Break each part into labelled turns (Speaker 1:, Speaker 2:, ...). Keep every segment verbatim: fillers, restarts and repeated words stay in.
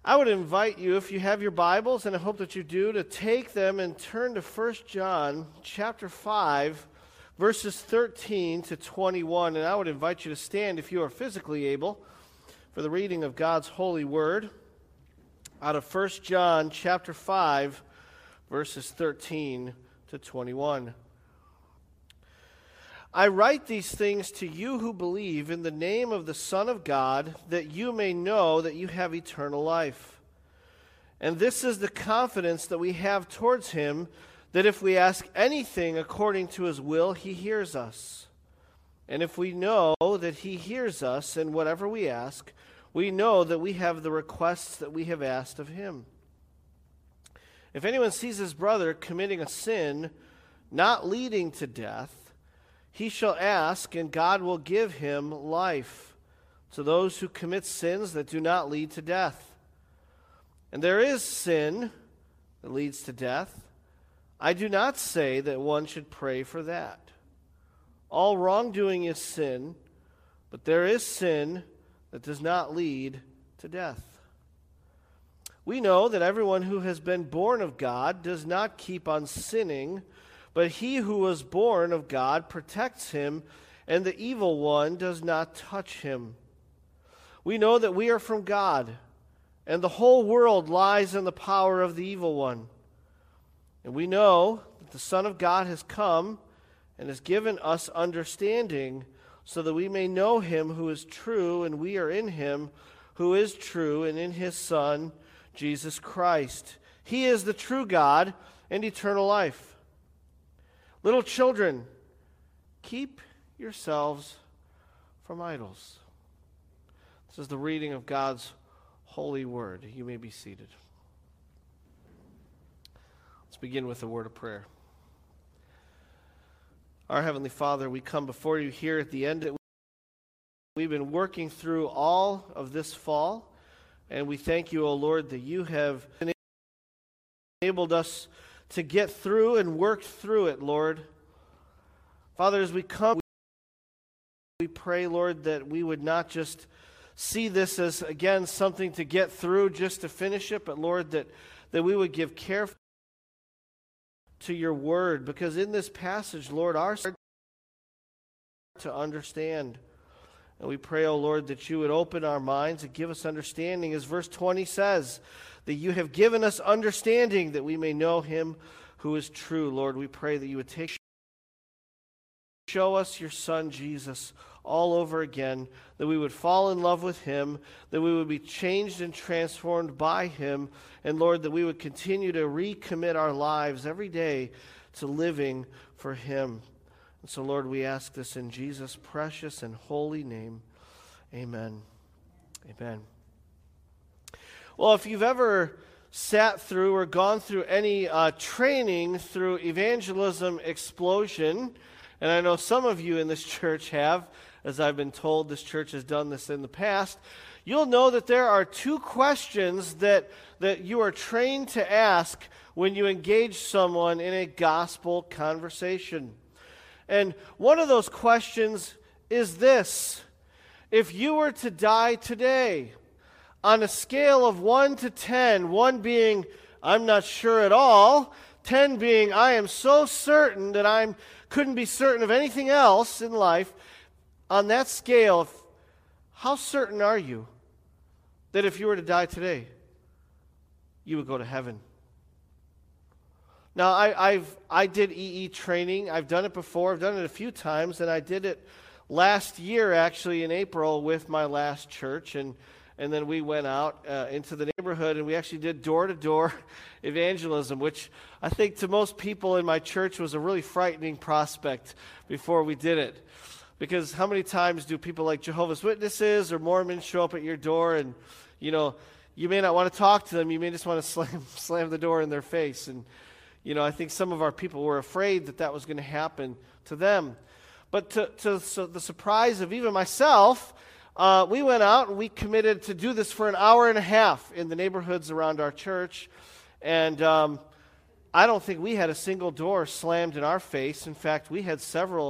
Speaker 1: I would invite you, if you have your Bibles, and I hope that you do, to take them and turn to First John chapter five, verses thirteen to twenty-one. And I would invite you to stand, if you are physically able, for the reading of God's holy word out of First John chapter five, verses thirteen to twenty-one. I write these things to you who believe in the name of the Son of God, that you may know that you have eternal life. And this is the confidence that we have towards him, that if we ask anything according to his will, he hears us. And if we know that he hears us in whatever we ask, we know that we have the requests that we have asked of him. If anyone sees his brother committing a sin not leading to death, he shall ask, and God will give him life to those who commit sins that do not lead to death. And there is sin that leads to death. I do not say that one should pray for that. All wrongdoing is sin, but there is sin that does not lead to death. We know that everyone who has been born of God does not keep on sinning, but he who was born of God protects him, and the evil one does not touch him. We know that we are from God, and the whole world lies in the power of the evil one. And we know that the Son of God has come and has given us understanding, so that we may know him who is true, and we are in him who is true, and in his Son, Jesus Christ. He is the true God and eternal life. Little children, keep yourselves from idols. This is the reading of God's holy word. You may be seated. Let's begin with a word of prayer. Our Heavenly Father, we come before you here at the end. We've been working through all of this fall, and we thank you, O Lord, that you have enabled us to get through and work through it, Lord. Father, as we come, we pray, Lord, that we would not just see this as, again, something to get through just to finish it, but, Lord, that, that we would give care to your word, because in this passage, Lord, our to understand. And we pray, O Lord, that you would open our minds and give us understanding, as verse twenty says, that you have given us understanding that we may know him who is true. Lord, we pray that you would take, show us your Son, Jesus, all over again, that we would fall in love with him, that we would be changed and transformed by him, and Lord, that we would continue to recommit our lives every day to living for him. And so, Lord, we ask this in Jesus' precious and holy name. Amen. Amen. Well, if you've ever sat through or gone through any uh, training through Evangelism Explosion, and I know some of you in this church have, as I've been told this church has done this in the past, you'll know that there are two questions that, that you are trained to ask when you engage someone in a gospel conversation. And one of those questions is this: if you were to die today, on a scale of one to ten, one being, I'm not sure at all, ten being, I am so certain that I couldn't be certain of anything else in life, on that scale, how certain are you that if you were to die today, you would go to heaven? Now, I, I've I did E E training. I've done it before. I've done it a few times, and I did it last year, actually, in April with my last church, and And then we went out uh, into the neighborhood, and we actually did door-to-door evangelism, which I think to most people in my church was a really frightening prospect before we did it. Because how many times do people like Jehovah's Witnesses or Mormons show up at your door, and, you know, you may not want to talk to them. You may just want to slam, slam the door in their face. And, you know, I think some of our people were afraid that that was going to happen to them. But to, to so the surprise of even myself, Uh, we went out and we committed to do this for an hour and a half in the neighborhoods around our church. And um, I don't think we had a single door slammed in our face. In fact, we had several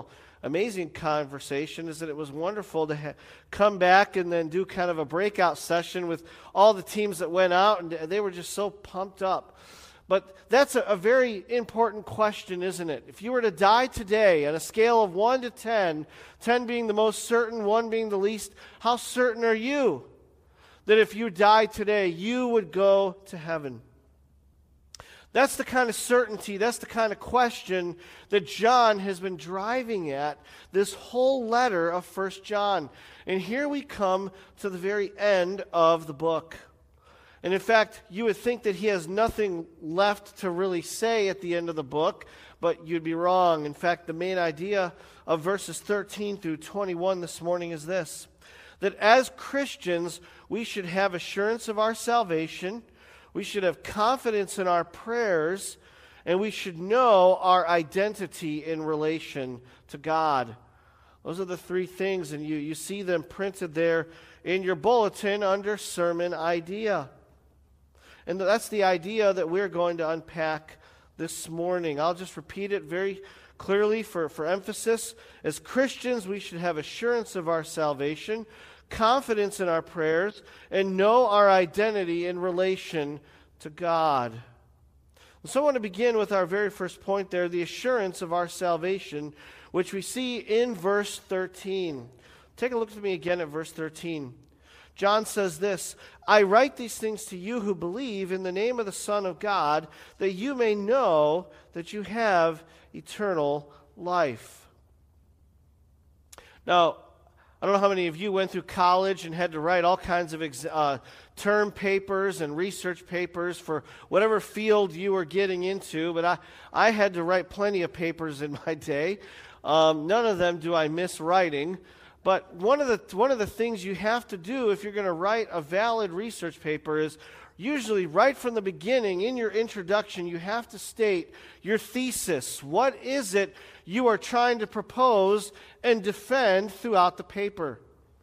Speaker 1: amazing conversation is that it was wonderful to ha- come back and then do kind of a breakout session with all the teams that went out, and they were just so pumped up. But that's a, a very important question, isn't it? If you were to die today on a scale of one to ten, ten being the most certain, one being the least, how certain are you that if you died today, you would go to heaven? That's the kind of certainty, that's the kind of question that John has been driving at this whole letter of First John. And here we come to the very end of the book. And in fact, you would think that he has nothing left to really say at the end of the book, but you'd be wrong. In fact, the main idea of verses thirteen through twenty-one this morning is this: that as Christians, we should have assurance of our salvation, we should have confidence in our prayers, and we should know our identity in relation to God. Those are the three things, and you, you see them printed there in your bulletin under sermon idea. And that's the idea that we're going to unpack this morning. I'll just repeat it very clearly for, for emphasis. As Christians, we should have assurance of our salvation, confidence in our prayers, and know our identity in relation to God. So I want to begin with our very first point there, the assurance of our salvation, which we see in verse thirteen. Take a look at me again at verse thirteen. John says this: I write these things to you who believe in the name of the Son of God, that you may know that you have eternal life. Now, I don't know how many of you went through college and had to write all kinds of ex- uh, term papers and research papers for whatever field you were getting into, but I, I had to write plenty of papers in my day. Um, none of them do I miss writing. But one of the one of the things you have to do if you're going to write a valid research paper is usually right from the beginning in your introduction, you have to state your thesis. What is it you are trying to propose and defend throughout the paper?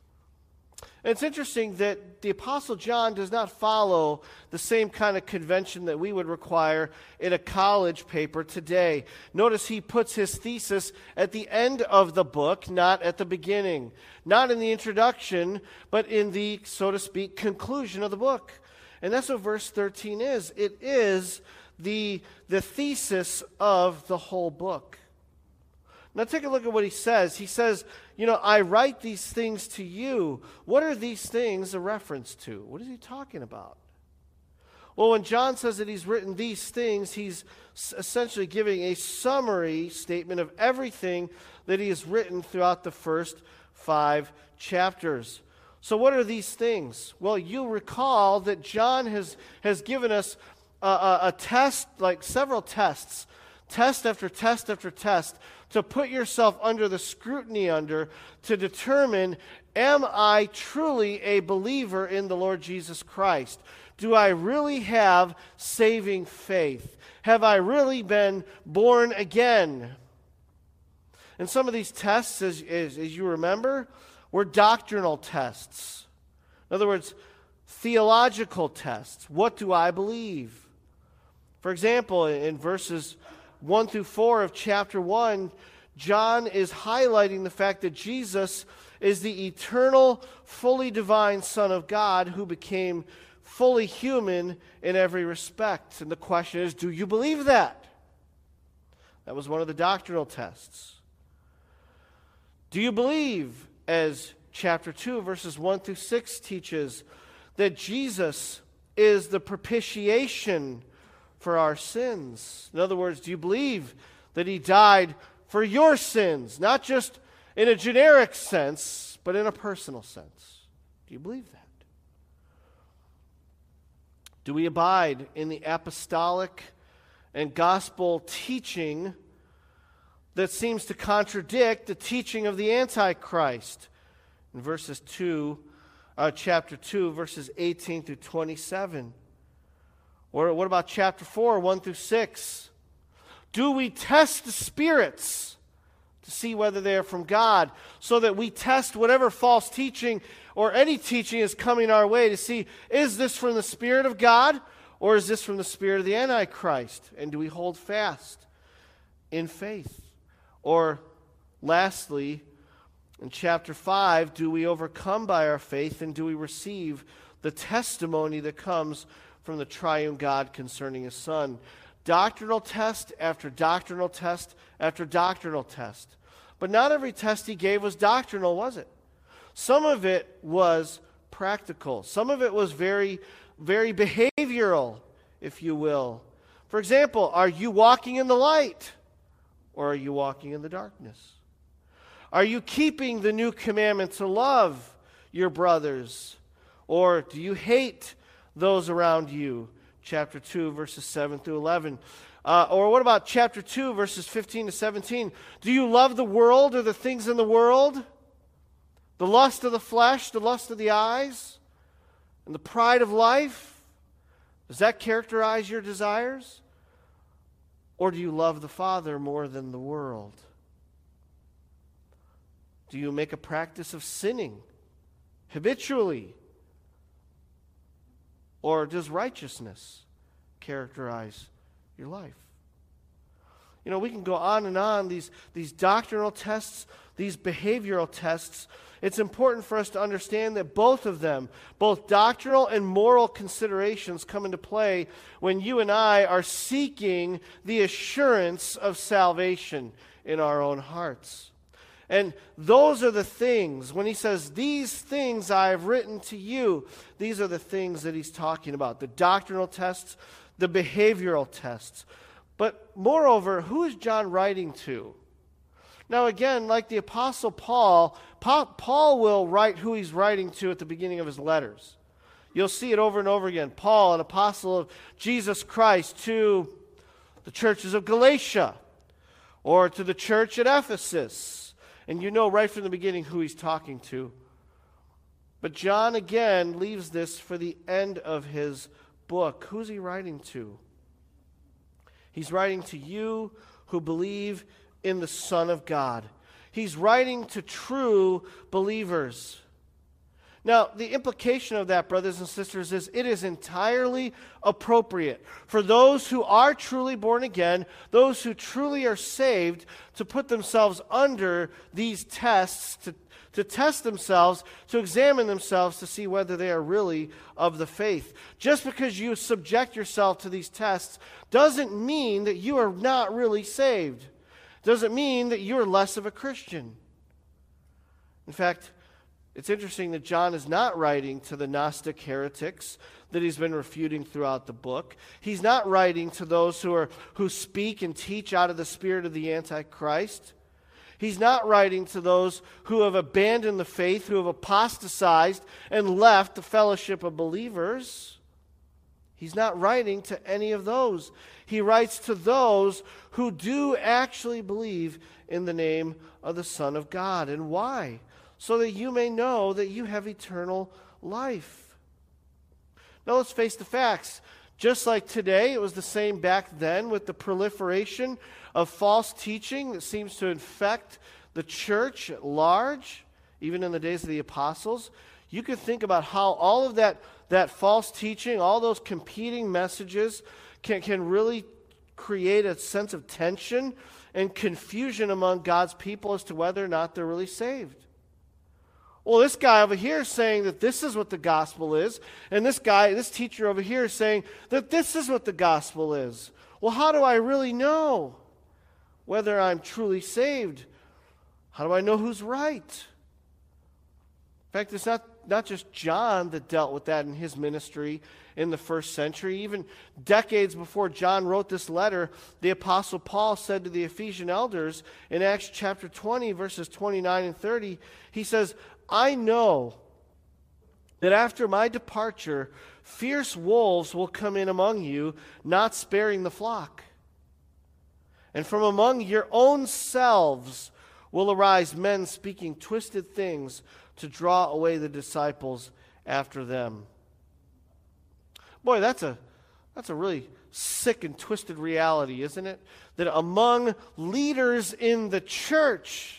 Speaker 1: And it's interesting that the Apostle John does not follow the same kind of convention that we would require in a college paper today. Notice he puts his thesis at the end of the book, not at the beginning. Not in the introduction, but in the, so to speak, conclusion of the book. And that's what verse thirteen is. It is the, the thesis of the whole book. Now take a look at what he says. He says, you know, I write these things to you. What are these things a reference to? What is he talking about? Well, when John says that he's written these things, he's essentially giving a summary statement of everything that he has written throughout the first five chapters. So what are these things? Well, you'll recall that John has, has given us a, a, a test, like several tests, test after test after test, to put yourself under the scrutiny under, to determine, am I truly a believer in the Lord Jesus Christ? Do I really have saving faith? Have I really been born again? And some of these tests, as, as, as you remember, were doctrinal tests. In other words, theological tests. What do I believe? For example, in verses one through four of chapter one, John is highlighting the fact that Jesus is the eternal, fully divine Son of God who became fully human in every respect. And the question is, do you believe that? That was one of the doctrinal tests. Do you believe, as chapter two, verses one through six teaches, that Jesus is the propitiation for our sins? In other words, do you believe that he died for your sins, not just in a generic sense, but in a personal sense? Do you believe that? Do we abide in the apostolic and gospel teaching that seems to contradict the teaching of the Antichrist? In verses two, uh, chapter two, verses eighteen through twenty-seven. Or what about chapter four, one through six? Do we test the spirits to see whether they are from God, so that we test whatever false teaching or any teaching is coming our way to see, is this from the Spirit of God or is this from the spirit of the Antichrist? And do we hold fast in faith? Or Lastly, in chapter five, do we overcome by our faith, and do we receive the testimony that comes from the triune God concerning his Son? Doctrinal test after doctrinal test after doctrinal test. But not every test he gave was doctrinal, was it? Some of it was practical. Some of it was very, very behavioral, if you will. For example, are you walking in the light, or are you walking in the darkness? Are you keeping the new commandment to love your brothers, or do you hate those around you? Chapter two, verses seven through eleven. Uh, or what about chapter two, verses fifteen to seventeen? Do you love the world or the things in the world? The lust of the flesh, the lust of the eyes, and the pride of life? Does that characterize your desires? Or do you love the Father more than the world? Do you make a practice of sinning habitually? Or does righteousness characterize your life? You know, we can go on and on, these, these doctrinal tests, these behavioral tests. It's important for us to understand that both of them, both doctrinal and moral considerations, come into play when you and I are seeking the assurance of salvation in our own hearts. And those are the things, when he says, these things I have written to you, these are the things that he's talking about, the doctrinal tests, the behavioral tests. But moreover, who is John writing to? Now again, like the Apostle Paul, Paul will write who he's writing to at the beginning of his letters. You'll see it over and over again. Paul, an apostle of Jesus Christ, to the churches of Galatia, or to the church at Ephesus. And you know right from the beginning who he's talking to. But John again leaves this for the end of his book. Who's he writing to? He's writing to you who believe in the Son of God. He's writing to true believers. Now, the implication of that, brothers and sisters, is it is entirely appropriate for those who are truly born again, those who truly are saved, to put themselves under these tests, to, to test themselves, to examine themselves to see whether they are really of the faith. Just because you subject yourself to these tests doesn't mean that you are not really saved. Doesn't mean that you're less of a Christian. In fact, it's interesting that John is not writing to the Gnostic heretics that he's been refuting throughout the book. He's not writing to those who are who speak and teach out of the spirit of the Antichrist. He's not writing to those who have abandoned the faith, who have apostatized and left the fellowship of believers. He's not writing to any of those. He writes to those who do actually believe in the name of the Son of God. And why? So that you may know that you have eternal life. Now let's face the facts. Just like today, it was the same back then with the proliferation of false teaching that seems to infect the church at large, even in the days of the apostles. You could think about how all of that, that false teaching, all those competing messages can, can really create a sense of tension and confusion among God's people as to whether or not they're really saved. Well, this guy over here is saying that this is what the gospel is, and this guy, this teacher over here is saying that this is what the gospel is. Well, how do I really know whether I'm truly saved? How do I know who's right? In fact, it's not, not just John that dealt with that in his ministry in the first century. Even decades before John wrote this letter, the Apostle Paul said to the Ephesian elders in Acts chapter twenty, verses twenty-nine and thirty, he says, I know that after my departure, fierce wolves will come in among you, not sparing the flock. And from among your own selves will arise men speaking twisted things to draw away the disciples after them. Boy, that's a that's a really sick and twisted reality, isn't it? That among leaders in the church,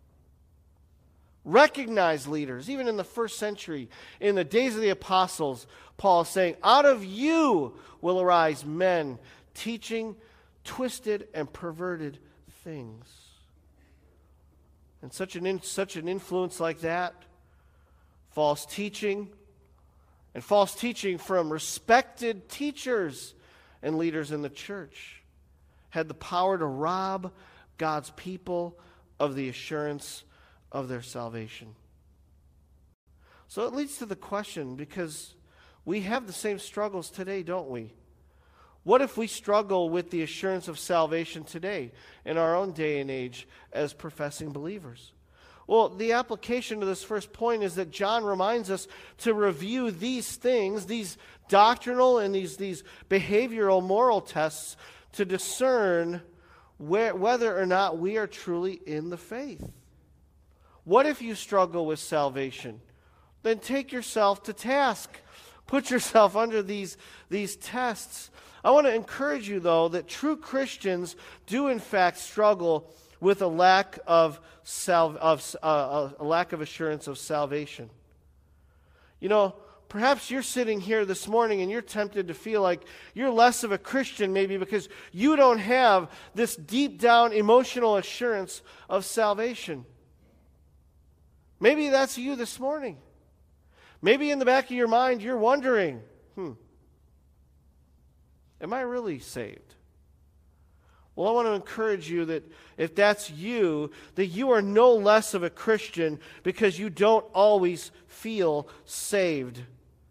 Speaker 1: recognized leaders, even in the first century, in the days of the apostles, Paul is saying, out of you will arise men teaching twisted and perverted things. and such an in, such an influence like that, false teaching, and false teaching from respected teachers and leaders in the church, had the power to rob God's people of the assurance of their salvation. So it leads to the question, because we have the same struggles today, don't we? What if we struggle with the assurance of salvation today, in our own day and age, as professing believers? Well, the application to this first point is that John reminds us to review these things, these doctrinal and these, these behavioral moral tests, to discern where, whether or not we are truly in the faith. What if you struggle with salvation? Then take yourself to task. Put yourself under these, these tests. I want to encourage you, though, that true Christians do in fact struggle with a lack of, sal- of uh, a lack of assurance of salvation. You know, perhaps you're sitting here this morning and you're tempted to feel like you're less of a Christian maybe because you don't have this deep down emotional assurance of salvation. Maybe that's you this morning. Maybe in the back of your mind you're wondering, hmm, am I really saved? Well, I want to encourage you that if that's you, that you are no less of a Christian because you don't always feel saved.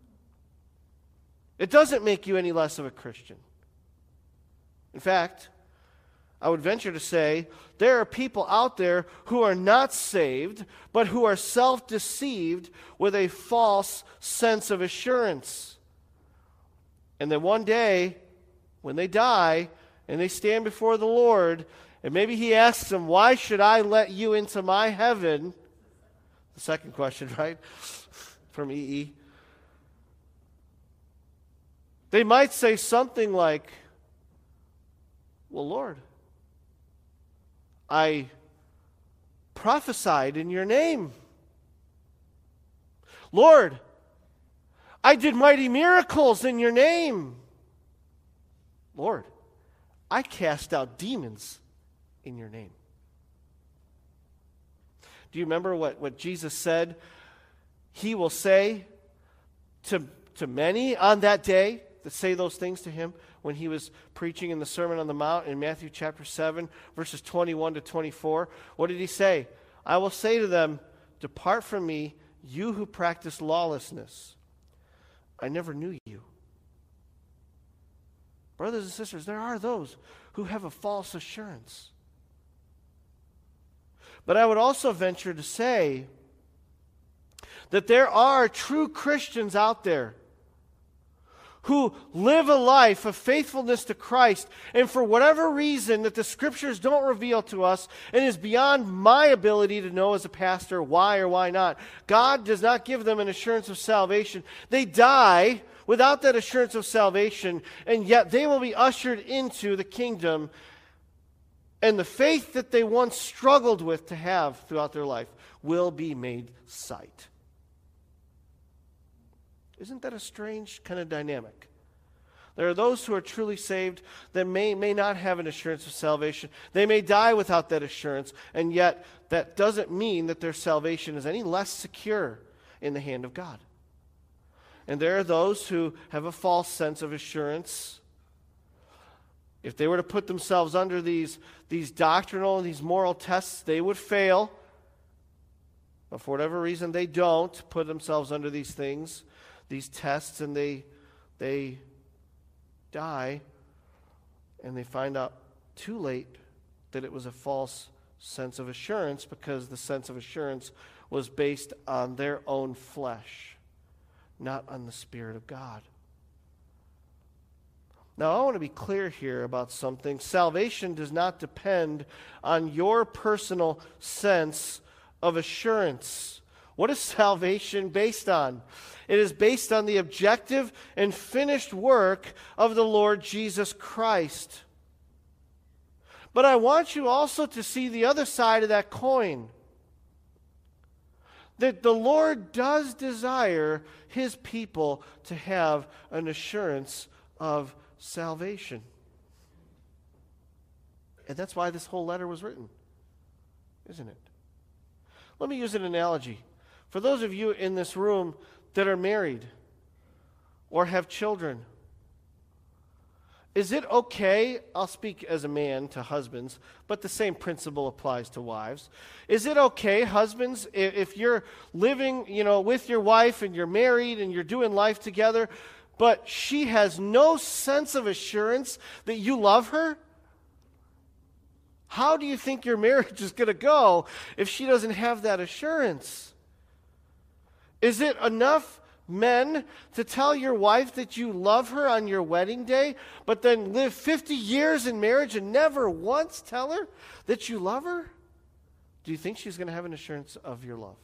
Speaker 1: It doesn't make you any less of a Christian. In fact, I would venture to say there are people out there who are not saved, but who are self-deceived with a false sense of assurance. And then one day, when they die and they stand before the Lord, and maybe He asks them, why should I let you into my heaven? The second question, right? From E E. They might say something like, well, Lord, I prophesied in your name. Lord, I did mighty miracles in your name. Lord, I cast out demons in your name. Do you remember what, what Jesus said He will say to, to many on that day that say those things to Him when He was preaching in the Sermon on the Mount in Matthew chapter seven, verses twenty-one to twenty-four? What did He say? I will say to them, depart from me, you who practice lawlessness. I never knew you. Brothers and sisters, there are those who have a false assurance. But I would also venture to say that there are true Christians out there who live a life of faithfulness to Christ, and for whatever reason that the Scriptures don't reveal to us and is beyond my ability to know as a pastor why or why not, God does not give them an assurance of salvation. They die without that assurance of salvation, and yet they will be ushered into the kingdom, and the faith that they once struggled with to have throughout their life will be made sight. Isn't that a strange kind of dynamic? There are those who are truly saved that may, may not have an assurance of salvation. They may die without that assurance, and yet that doesn't mean that their salvation is any less secure in the hand of God. And there are those who have a false sense of assurance. If they were to put themselves under these, these doctrinal and these moral tests, they would fail. But for whatever reason, they don't put themselves under these things, these tests, and they they die, and they find out too late that it was a false sense of assurance, because the sense of assurance was based on their own flesh, not on the Spirit of God. Now, I want to be clear here about something. Salvation does not depend on your personal sense of assurance. What is salvation based on? It is based on the objective and finished work of the Lord Jesus Christ. But I want you also to see the other side of that coin. That the Lord does desire His people to have an assurance of salvation. And that's why this whole letter was written, isn't it? Let me use an analogy. For those of you in this room that are married or have children, is it okay, I'll speak as a man to husbands, but the same principle applies to wives. Is it okay, husbands, if you're living, you know, with your wife and you're married and you're doing life together, but she has no sense of assurance that you love her? How do you think your marriage is going to go if she doesn't have that assurance? Is it enough, men, to tell your wife that you love her on your wedding day, but then live fifty years in marriage and never once tell her that you love her? Do you think she's going to have an assurance of your love?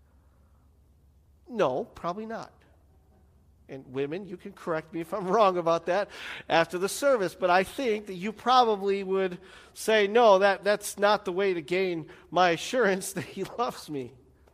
Speaker 1: No, probably not. And women, you can correct me if I'm wrong about that after the service, but I think that you probably would say, no, that, that's not the way to gain my assurance that he loves me.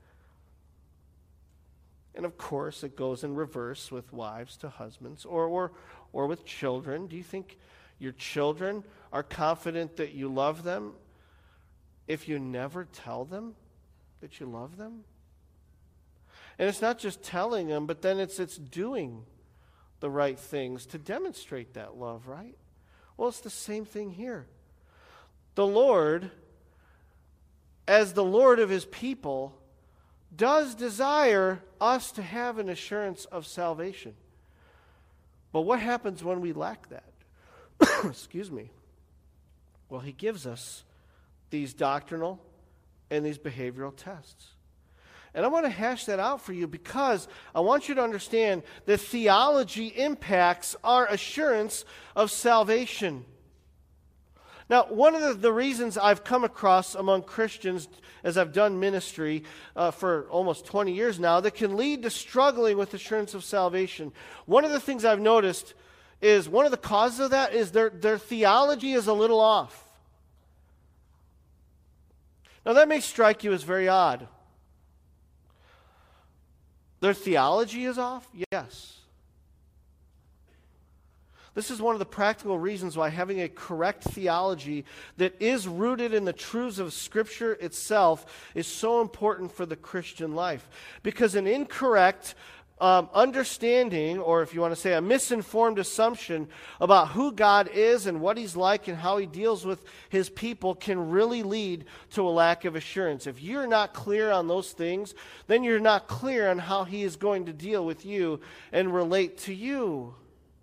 Speaker 1: And of course, it goes in reverse with wives to husbands or, or, or with children. Do you think your children are confident that you love them if you never tell them that you love them? And it's not just telling them, but then it's it's doing the right things to demonstrate that love, right? Well, it's the same thing here. The Lord, as the Lord of his people, does desire us to have an assurance of salvation. But what happens when we lack that? Excuse me. Well, he gives us these doctrinal and these behavioral tests. And I want to hash that out for you because I want you to understand that theology impacts our assurance of salvation. Now, one of the, the reasons I've come across among Christians as I've done ministry uh, for almost twenty years now that can lead to struggling with assurance of salvation, one of the things I've noticed is one of the causes of that is their, their theology is a little off. Now, that may strike you as very odd. Their theology is off? Yes. This is one of the practical reasons why having a correct theology that is rooted in the truths of Scripture itself is so important for the Christian life. Because an incorrect um, understanding, or if you want to say a misinformed assumption about who God is and what he's like and how he deals with his people can really lead to a lack of assurance. If you're not clear on those things, then you're not clear on how he is going to deal with you and relate to you.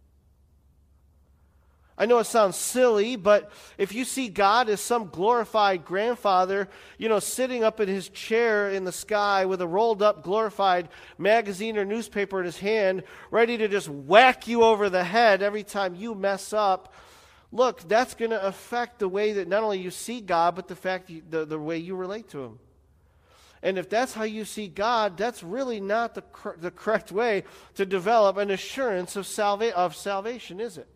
Speaker 1: I know it sounds silly, but if you see God as some glorified grandfather, you know, sitting up in his chair in the sky with a rolled up glorified magazine or newspaper in his hand, ready to just whack you over the head every time you mess up, look, that's going to affect the way that not only you see God, but the fact you, the, the way you relate to him. And if that's how you see God, that's really not the, cor- the correct way to develop an assurance of, salva- of salvation, is it?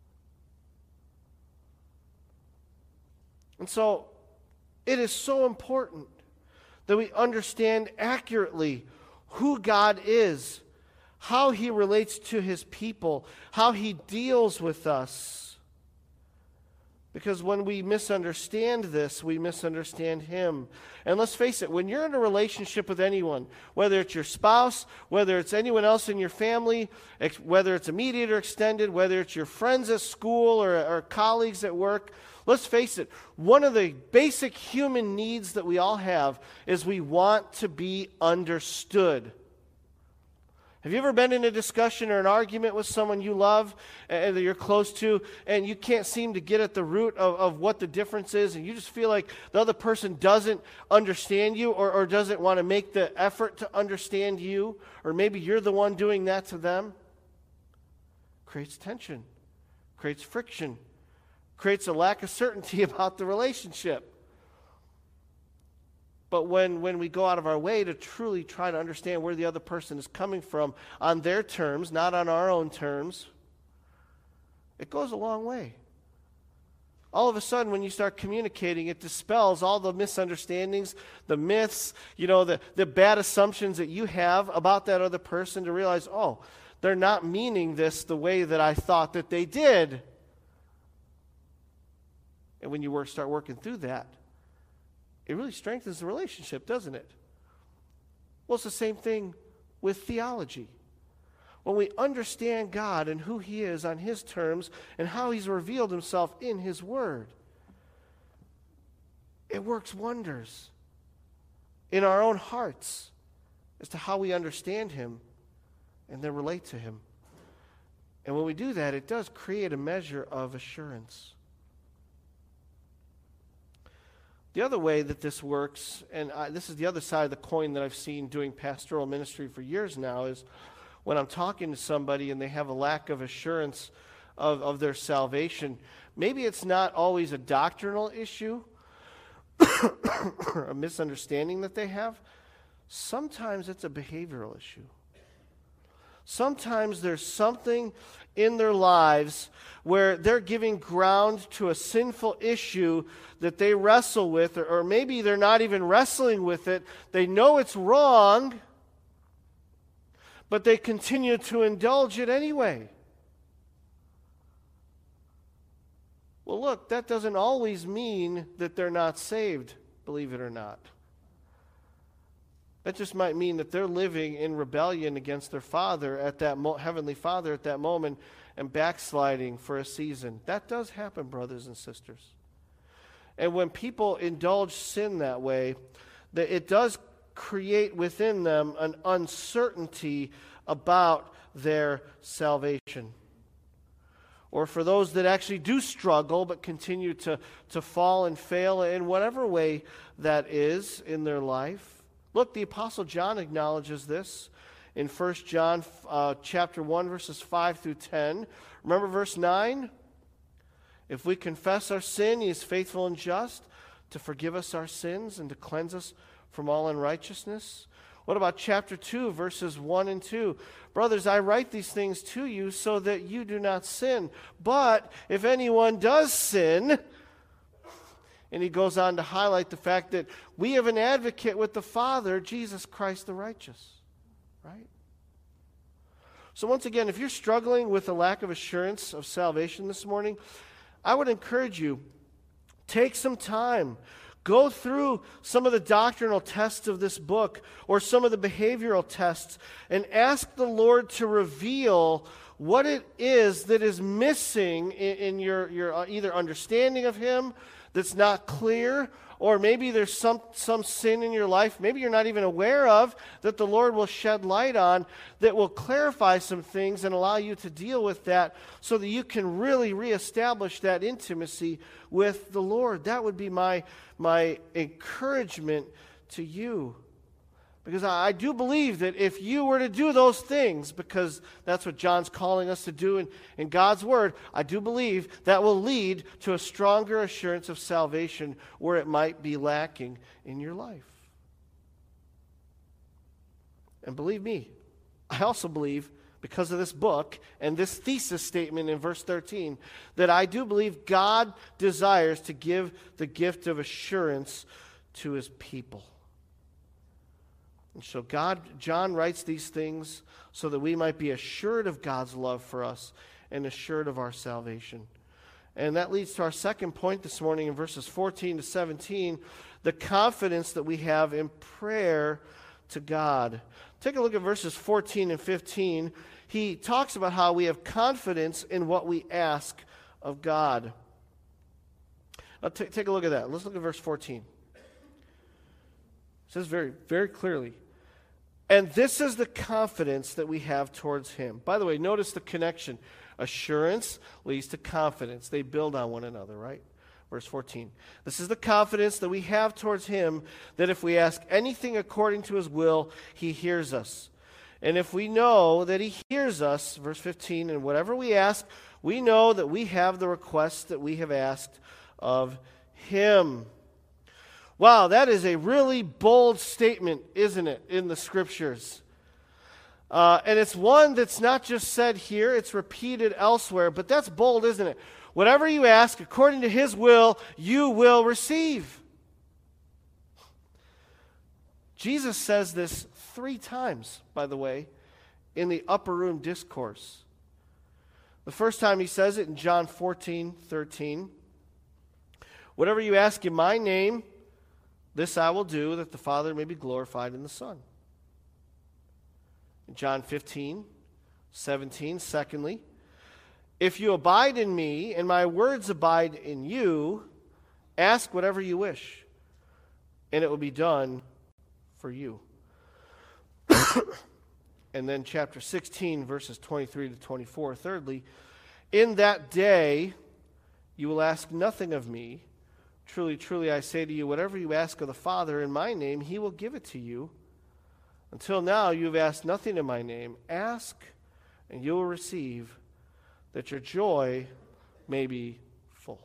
Speaker 1: And so, it is so important that we understand accurately who God is, how he relates to his people, how he deals with us. Because when we misunderstand this, we misunderstand him. And let's face it, when you're in a relationship with anyone, whether it's your spouse, whether it's anyone else in your family, ex- whether it's immediate or extended, whether it's your friends at school or, or colleagues at work, let's face it, one of the basic human needs that we all have is we want to be understood. Have you ever been in a discussion or an argument with someone you love and that you're close to, and you can't seem to get at the root of, of what the difference is, and you just feel like the other person doesn't understand you or, or doesn't want to make the effort to understand you, or maybe you're the one doing that to them? Creates tension, creates friction, creates a lack of certainty about the relationship. But when, when we go out of our way to truly try to understand where the other person is coming from on their terms, not on our own terms, it goes a long way. All of a sudden, when you start communicating, it dispels all the misunderstandings, the myths, you know, the, the bad assumptions that you have about that other person, to realize, oh, they're not meaning this the way that I thought that they did. And when you work, start working through that, it really strengthens the relationship, doesn't it? Well, it's the same thing with theology. When we understand God and who He is on His terms and how He's revealed Himself in His Word, it works wonders in our own hearts as to how we understand Him and then relate to Him. And when we do that, it does create a measure of assurance. The other way that this works, and I, this is the other side of the coin that I've seen doing pastoral ministry for years now, is when I'm talking to somebody and they have a lack of assurance of, of their salvation, maybe it's not always a doctrinal issue or a misunderstanding that they have. Sometimes it's a behavioral issue. Sometimes there's something in their lives where they're giving ground to a sinful issue that they wrestle with, or, or maybe they're not even wrestling with it. They know it's wrong, but they continue to indulge it anyway. Well, look, that doesn't always mean that they're not saved, believe it or not. That just might mean that they're living in rebellion against their Father at that mo- Heavenly Father at that moment and backsliding for a season. That does happen, brothers and sisters. And when people indulge sin that way, that it does create within them an uncertainty about their salvation. Or for those that actually do struggle but continue to, to fall and fail in whatever way that is in their life. Look, the Apostle John acknowledges this in First John uh, chapter one, verses five through ten. Remember verse nine? If we confess our sin, He is faithful and just to forgive us our sins and to cleanse us from all unrighteousness. What about chapter two, verses one and two? Brothers, I write these things to you so that you do not sin. But if anyone does sin... And he goes on to highlight the fact that we have an advocate with the Father, Jesus Christ the righteous. Right? So once again, if you're struggling with a lack of assurance of salvation this morning, I would encourage you, take some time. Go through some of the doctrinal tests of this book or some of the behavioral tests and ask the Lord to reveal what it is that is missing in, in your, your either understanding of Him that's not clear, or maybe there's some, some sin in your life, maybe you're not even aware of, that the Lord will shed light on, that will clarify some things and allow you to deal with that so that you can really reestablish that intimacy with the Lord. That would be my, my encouragement to you. Because I, I do believe that if you were to do those things, because that's what John's calling us to do in, in God's Word, I do believe that will lead to a stronger assurance of salvation where it might be lacking in your life. And believe me, I also believe, because of this book and this thesis statement in verse thirteen, that I do believe God desires to give the gift of assurance to His people. And so God, John writes these things so that we might be assured of God's love for us and assured of our salvation. And that leads to our second point this morning in verses fourteen to seventeen, the confidence that we have in prayer to God. Take a look at verses fourteen and fifteen. He talks about how we have confidence in what we ask of God. Now t- take a look at that. Let's look at verse fourteen. It says very, very clearly, and this is the confidence that we have towards Him. By the way, notice the connection. Assurance leads to confidence. They build on one another, right? Verse fourteen. This is the confidence that we have towards Him, that if we ask anything according to His will, He hears us. And if we know that He hears us, verse fifteen, and whatever we ask, we know that we have the requests that we have asked of Him. Wow, that is a really bold statement, isn't it, in the Scriptures? Uh, and it's one that's not just said here, it's repeated elsewhere, but that's bold, isn't it? Whatever you ask, according to His will, you will receive. Jesus says this three times, by the way, in the upper room discourse. The first time He says it in John fourteen thirteen. Whatever you ask in my name, this I will do, that the Father may be glorified in the Son. John fifteen, seventeen, secondly, if you abide in me and my words abide in you, ask whatever you wish, and it will be done for you. And then chapter sixteen, verses twenty-three to twenty-four, thirdly, in that day you will ask nothing of me. Truly, truly, I say to you, whatever you ask of the Father in my name, he will give it to you. Until now you have asked nothing in my name. Ask, and you will receive, that your joy may be full.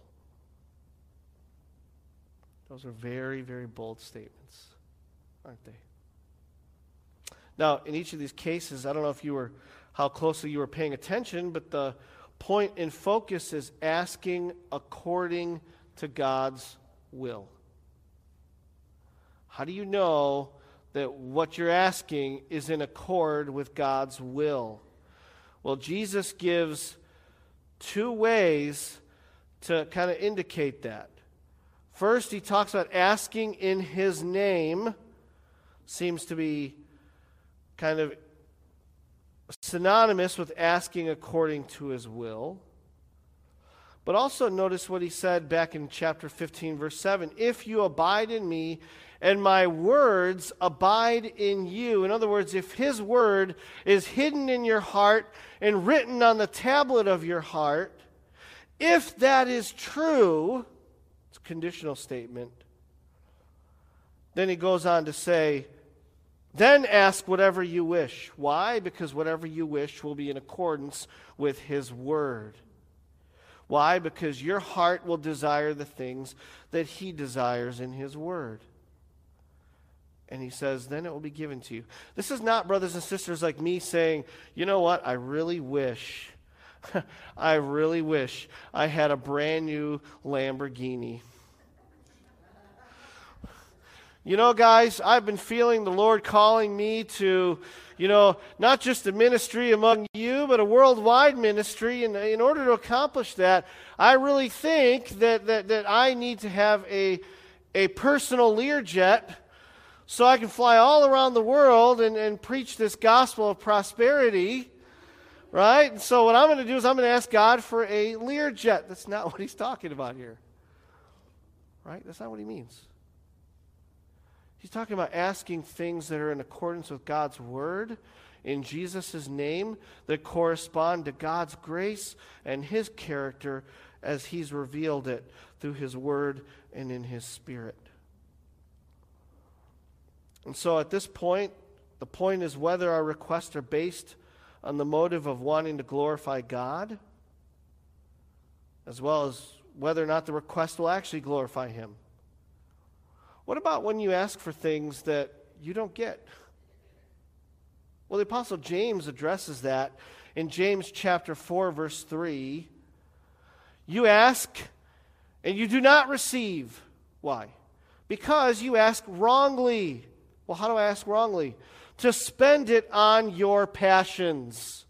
Speaker 1: Those are very, very bold statements, aren't they? Now, in each of these cases, I don't know if you were, how closely you were paying attention, but the point in focus is asking according to God's will. How do you know that what you're asking is in accord with God's will? Well, Jesus gives two ways to kind of indicate that. First, he talks about asking in his name. Seems to be kind of synonymous with asking according to his will. But also notice what he said back in chapter fifteen, verse seven. If you abide in me and my words abide in you. In other words, if his word is hidden in your heart and written on the tablet of your heart, if that is true, it's a conditional statement, then he goes on to say, then ask whatever you wish. Why? Because whatever you wish will be in accordance with his word. Why? Because your heart will desire the things that he desires in his word. And he says, then it will be given to you. This is not, brothers and sisters, like me saying, you know what, I really wish, I really wish I had a brand new Lamborghini. You know, guys, I've been feeling the Lord calling me to, you know, not just a ministry among you, but a worldwide ministry. And in order to accomplish that, I really think that that, that I need to have a, a personal Learjet so I can fly all around the world and, and preach this gospel of prosperity, right? And so what I'm going to do is I'm going to ask God for a Learjet. That's not what he's talking about here, right? That's not what he means. He's talking about asking things that are in accordance with God's word in Jesus' name that correspond to God's grace and his character as he's revealed it through his word and in his spirit. And so at this point, the point is whether our requests are based on the motive of wanting to glorify God, as well as whether or not the request will actually glorify him. What about when you ask for things that you don't get? Well, the Apostle James addresses that in James chapter four, verse three. You ask and you do not receive. Why? Because you ask wrongly. Well, how do I ask wrongly? To spend it on your passions.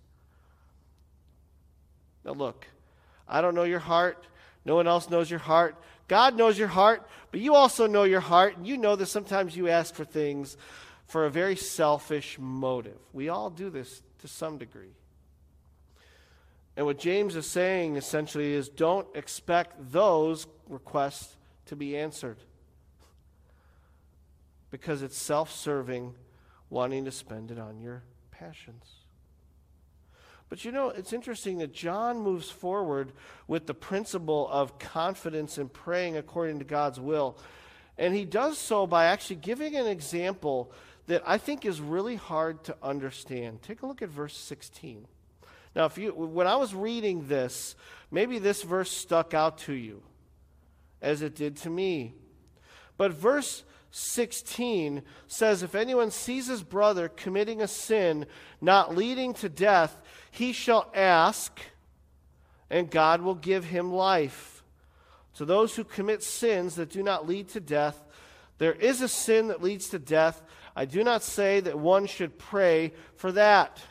Speaker 1: Now look, I don't know your heart. No one else knows your heart. God knows your heart, but you also know your heart, and you know that sometimes you ask for things for a very selfish motive. We all do this to some degree. And what James is saying essentially is don't expect those requests to be answered, because it's self-serving, wanting to spend it on your passions. But you know, it's interesting that John moves forward with the principle of confidence in praying according to God's will. And he does so by actually giving an example that I think is really hard to understand. Take a look at verse sixteen. Now, if you, when I was reading this, maybe this verse stuck out to you, as it did to me. But verse sixteen says, if anyone sees his brother committing a sin not leading to death, he shall ask, and God will give him life. To those who commit sins that do not lead to death, there is a sin that leads to death. I do not say that one should pray for that.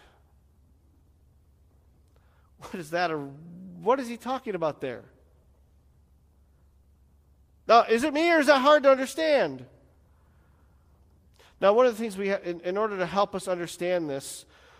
Speaker 1: What is that? A, what is he talking about there? Now, is it me or is that hard to understand? Now, one of the things we have, in, in order to help us understand this,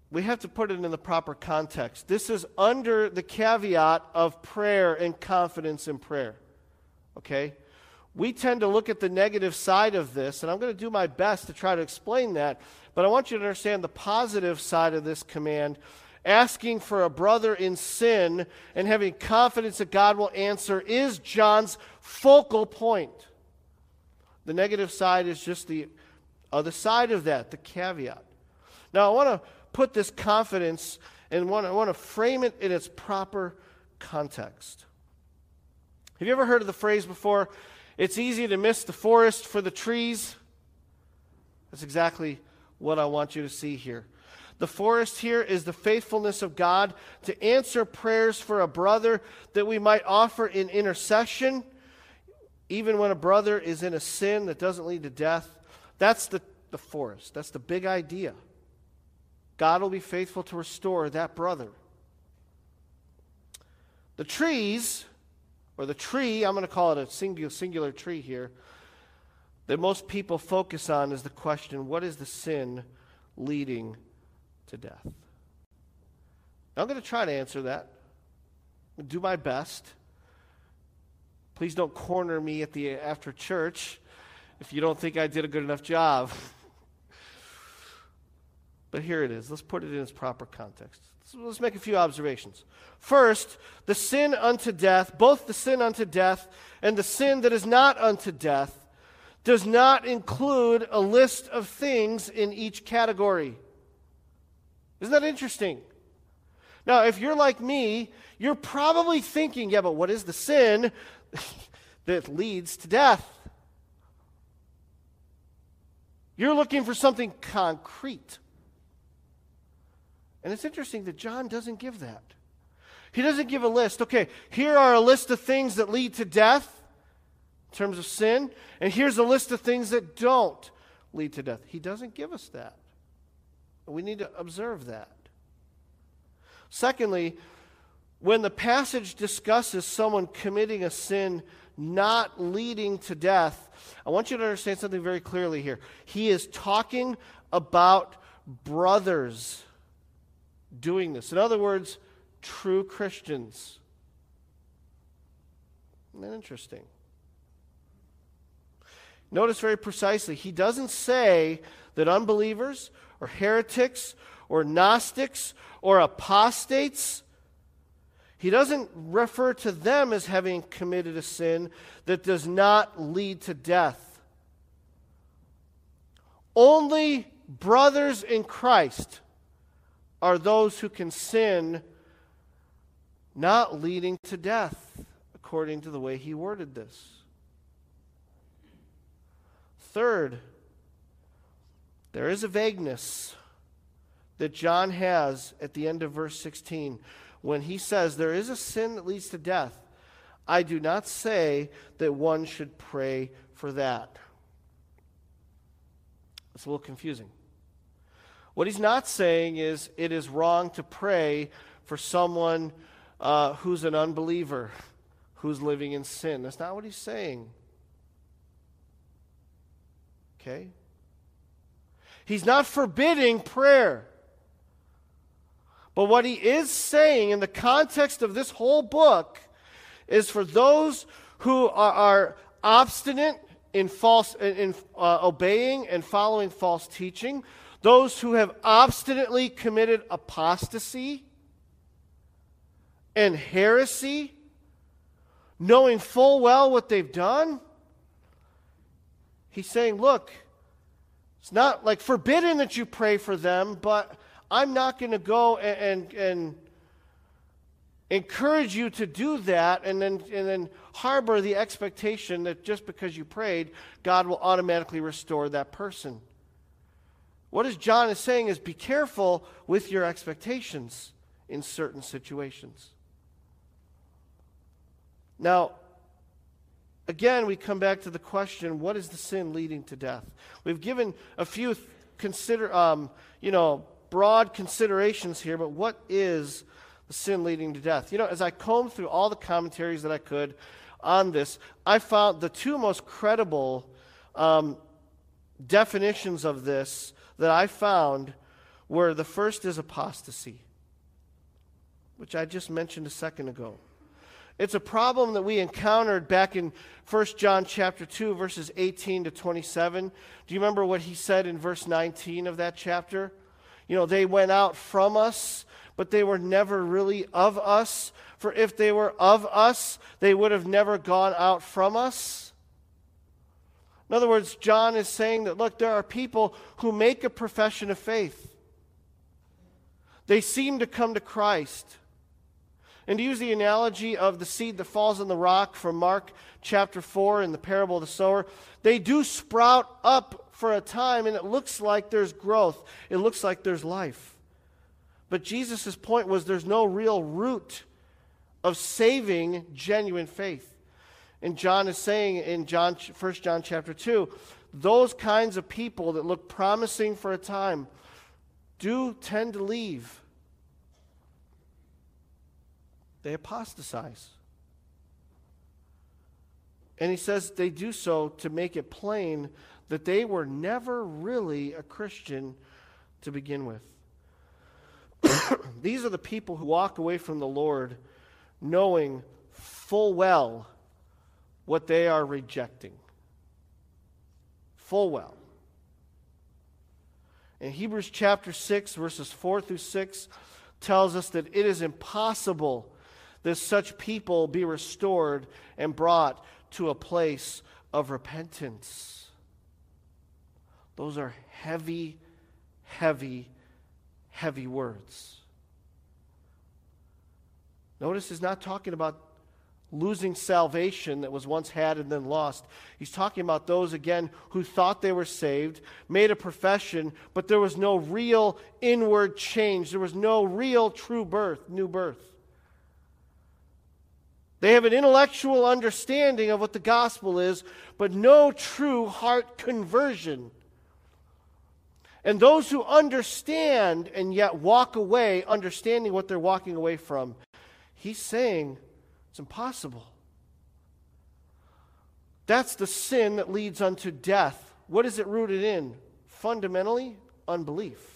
Speaker 1: we have to put it in the proper context. This is under the caveat of prayer and confidence in prayer. Okay? We tend to look at the negative side of this, and I'm going to do my best to try to explain that, but I want you to understand the positive side of this command. Asking for a brother in sin and having confidence that God will answer is John's focal point. The negative side is just the other side of that, the caveat. Now, I want to put this confidence and want to, I want to frame it in its proper context. Have you ever heard of the phrase before, it's easy to miss the forest for the trees? That's exactly what I want you to see here. The forest here is the faithfulness of God to answer prayers for a brother that we might offer in intercession, even when a brother is in a sin that doesn't lead to death. That's the, the forest. That's the big idea. God will be faithful to restore that brother. The trees, or the tree, I'm going to call it a singular, singular tree here, that most people focus on is the question, what is the sin leading to death? Now, I'm going to try to answer that. I'll do my best. Please don't corner me at the after church if you don't think I did a good enough job. But here it is. Let's put it in its proper context. So let's make a few observations. First, the sin unto death, both the sin unto death and the sin that is not unto death, does not include a list of things in each category. Isn't that interesting? Now, if you're like me, you're probably thinking, yeah, but what is the sin that leads to death? You're looking for something concrete. And it's interesting that John doesn't give that. He doesn't give a list. Okay, here are a list of things that lead to death in terms of sin, and here's a list of things that don't lead to death. He doesn't give us that. We need to observe that. Secondly, when the passage discusses someone committing a sin not leading to death, I want you to understand something very clearly here. He is talking about brothers doing this. In other words, true Christians. Isn't that interesting? Notice very precisely, he doesn't say that unbelievers or heretics or Gnostics or apostates, he doesn't refer to them as having committed a sin that does not lead to death. Only brothers in Christ are those who can sin not leading to death, according to the way he worded this. Third, there is a vagueness that John has at the end of verse sixteen. When he says there is a sin that leads to death, I do not say that one should pray for that. It's a little confusing. What he's not saying is it is wrong to pray for someone uh, who's an unbeliever, who's living in sin. That's not what he's saying. Okay? He's not forbidding prayer. But what he is saying in the context of this whole book is for those who are, are obstinate in false in, in uh, obeying and following false teaching, those who have obstinately committed apostasy and heresy, knowing full well what they've done. He's saying, look, it's not like forbidden that you pray for them, but I'm not going to go and, and, and encourage you to do that and then, and then harbor the expectation that just because you prayed, God will automatically restore that person. What is John is saying is be careful with your expectations in certain situations. Now, again, we come back to the question, what is the sin leading to death? We've given a few consider, um, you know, broad considerations here, but what is the sin leading to death? You know, as I combed through all the commentaries that I could on this, I found the two most credible um, definitions of this that I found where the first is apostasy, which I just mentioned a second ago. It's a problem that we encountered back in First John chapter two, verses eighteen to twenty-seven. Do you remember what he said in verse nineteen of that chapter? You know, they went out from us, but they were never really of us. For if they were of us, they would have never gone out from us. In other words, John is saying that, look, there are people who make a profession of faith. They seem to come to Christ. And to use the analogy of the seed that falls on the rock from Mark chapter four in the parable of the sower, they do sprout up for a time, and it looks like there's growth. It looks like there's life. But Jesus' point was there's no real root of saving genuine faith. And John is saying in John, First John chapter two, those kinds of people that look promising for a time do tend to leave. They apostatize. And he says they do so to make it plain that they were never really a Christian to begin with. These are the people who walk away from the Lord knowing full well what they are rejecting. Full well. In Hebrews chapter six, verses four through six, tells us that it is impossible that such people be restored and brought to a place of repentance. Those are heavy, heavy, heavy words. Notice he's not talking about losing salvation that was once had and then lost. He's talking about those, again, who thought they were saved, made a profession, but there was no real inward change. There was no real true birth, new birth. They have an intellectual understanding of what the gospel is, but no true heart conversion. And those who understand and yet walk away, understanding what they're walking away from, he's saying it's impossible. That's the sin that leads unto death. What is it rooted in? Fundamentally, unbelief.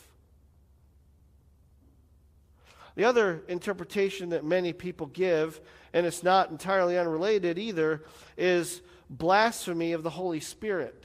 Speaker 1: The other interpretation that many people give, and it's not entirely unrelated either, is blasphemy of the Holy Spirit.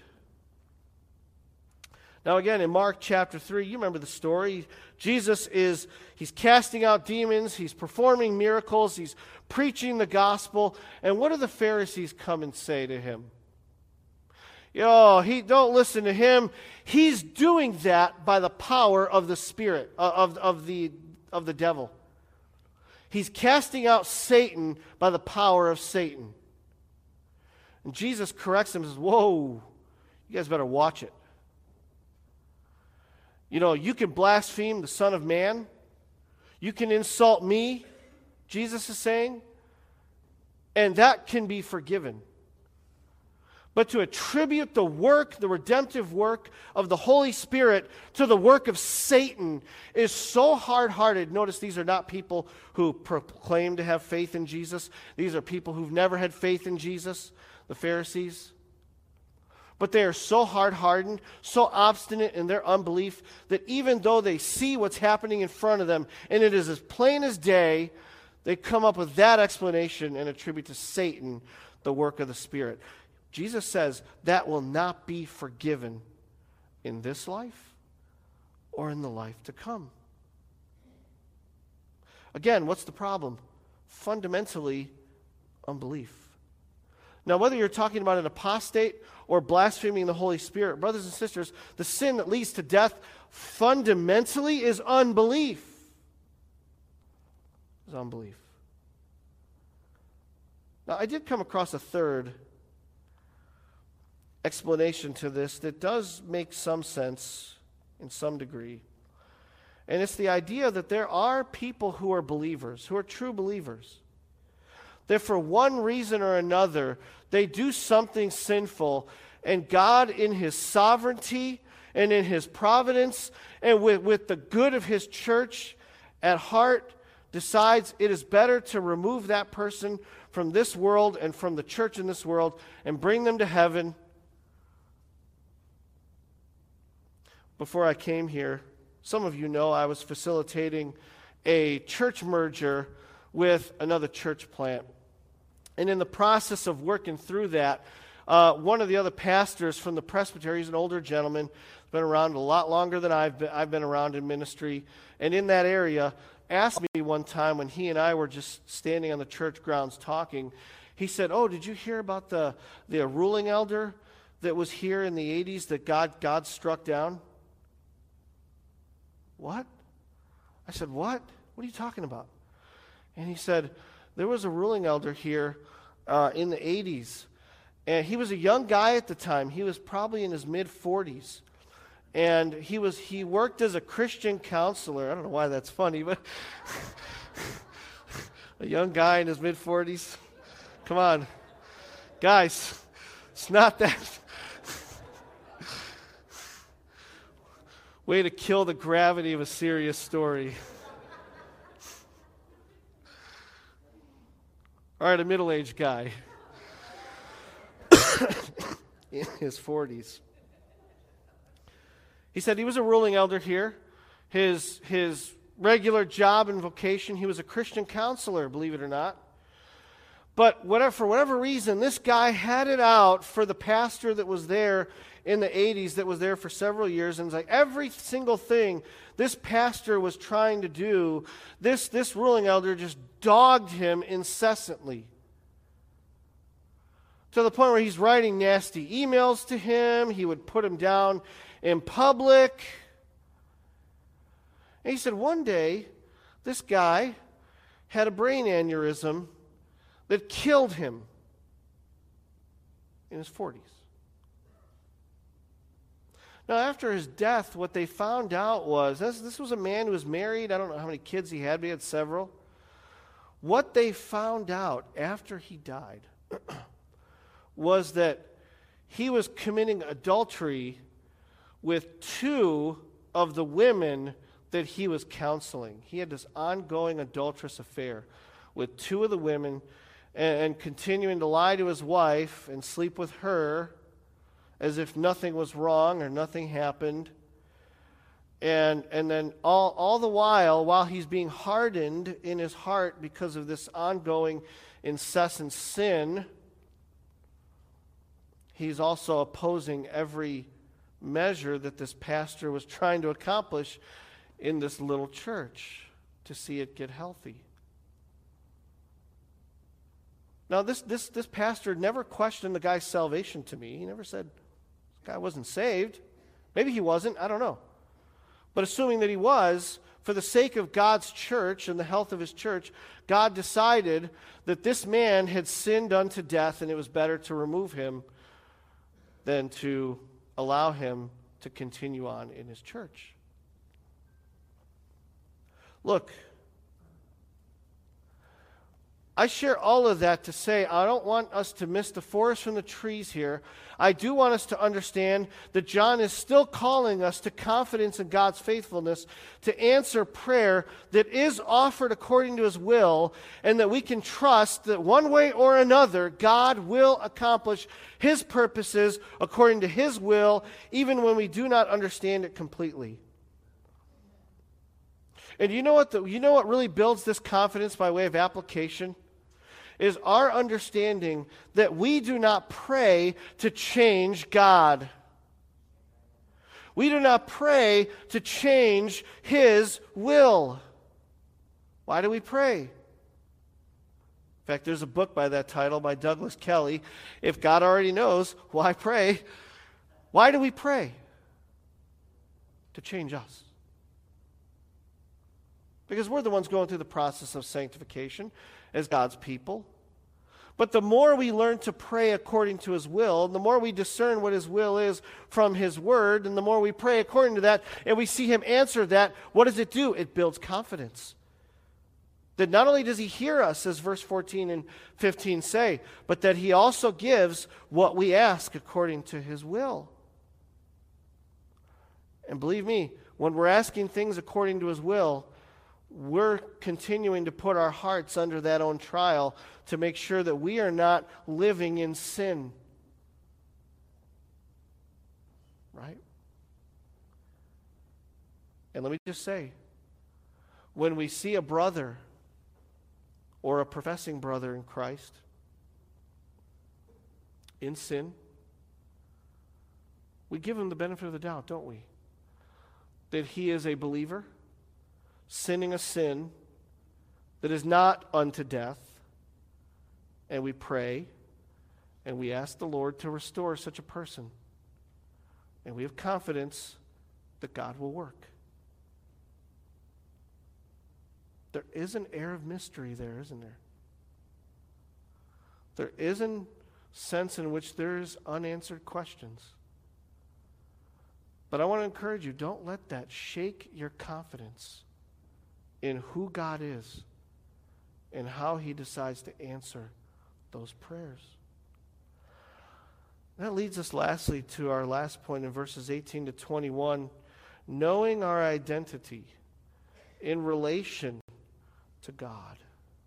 Speaker 1: Now again, in Mark chapter three, you remember the story. Jesus is, he's casting out demons, he's performing miracles, he's preaching the gospel, and what do the Pharisees come and say to him? Oh, he, don't listen to him. He's doing that by the power of the Spirit, of, of, the, of the devil. He's casting out Satan by the power of Satan. And Jesus corrects him and says, whoa, you guys better watch it. You know, you can blaspheme the Son of Man. You can insult me, Jesus is saying, and that can be forgiven. But to attribute the work, the redemptive work of the Holy Spirit to the work of Satan is so hard-hearted. Notice these are not people who proclaim to have faith in Jesus. These are people who've never had faith in Jesus, the Pharisees. But they are so hard-hardened, so obstinate in their unbelief that even though they see what's happening in front of them, and it is as plain as day, they come up with that explanation and attribute to Satan the work of the Spirit. Jesus says that will not be forgiven in this life or in the life to come. Again, what's the problem? Fundamentally, unbelief. Now, whether you're talking about an apostate or blaspheming the Holy Spirit, brothers and sisters, the sin that leads to death fundamentally is unbelief. Is unbelief. Now, I did come across a third explanation to this that does make some sense in some degree. And it's the idea that there are people who are believers, who are true believers, that for one reason or another, they do something sinful, and God in His sovereignty and in His providence and with, with the good of His church at heart decides it is better to remove that person from this world and from the church in this world and bring them to heaven. Before I came here, some of you know I was facilitating a church merger with another church plant. And in the process of working through that, uh, one of the other pastors from the presbytery, he's an older gentleman, been around a lot longer than I've been, I've been around in ministry, and in that area, asked me one time when he and I were just standing on the church grounds talking, he said, oh, did you hear about the, the ruling elder that was here in the eighties that God, God struck down? What? I said, what? What are you talking about? And he said, there was a ruling elder here uh, in the eighties. And he was a young guy at the time. He was probably in his mid-forties. And he was he worked as a Christian counselor. I don't know why that's funny, but a young guy in his mid-forties. Come on. Guys, it's not that. Way to kill the gravity of a serious story. All right, a middle-aged guy in his forties. He said he was a ruling elder here. His, his regular job and vocation, he was a Christian counselor, believe it or not. But whatever, for whatever reason, this guy had it out for the pastor that was there in the eighties, that was there for several years, and it's like every single thing this pastor was trying to do, this, this ruling elder just dogged him incessantly. To the point where he's writing nasty emails to him, he would put him down in public. And he said one day, this guy had a brain aneurysm that killed him in his forties. Now, after his death, what they found out was, this, this was a man who was married. I don't know how many kids he had, but he had several. What they found out after he died was that he was committing adultery with two of the women that he was counseling. He had this ongoing adulterous affair with two of the women, and, and continuing to lie to his wife and sleep with her as if nothing was wrong or nothing happened. And and then all, all the while, while he's being hardened in his heart because of this ongoing, incessant sin, he's also opposing every measure that this pastor was trying to accomplish in this little church to see it get healthy. Now, this, this, this pastor never questioned the guy's salvation to me. He never said, this guy wasn't saved. Maybe he wasn't, I don't know. But assuming that he was, for the sake of God's church and the health of his church, God decided that this man had sinned unto death, and it was better to remove him than to allow him to continue on in his church. Look, I share all of that to say I don't want us to miss the forest from the trees here. I do want us to understand that John is still calling us to confidence in God's faithfulness, to answer prayer that is offered according to his will, and that we can trust that one way or another, God will accomplish his purposes according to his will, even when we do not understand it completely. And you know what the, you know what really builds this confidence by way of application? Is our understanding that we do not pray to change God. We do not pray to change his will. Why do we pray? In fact, there's a book by that title by Douglas Kelly. If God already knows, why pray? Why do we pray? To change us. Because we're the ones going through the process of sanctification as God's people. But the more we learn to pray according to his will, and the more we discern what his will is from his word, and the more we pray according to that, and we see him answer that, what does it do? It builds confidence. That not only does he hear us, as verse fourteen and fifteen say, but that he also gives what we ask according to his will. And believe me, when we're asking things according to his will, we're continuing to put our hearts under that own trial to make sure that we are not living in sin. Right? And let me just say, when we see a brother or a professing brother in Christ in sin, we give him the benefit of the doubt, don't we? That he is a believer, sinning a sin that is not unto death, and we pray, and we ask the Lord to restore such a person. And we have confidence that God will work. There is an air of mystery there, isn't there? There is a sense in which there is unanswered questions. But I want to encourage you, don't let that shake your confidence in who God is and how he decides to answer those prayers. That leads us lastly to our last point in verses eighteen to twenty-one, knowing our identity in relation to God.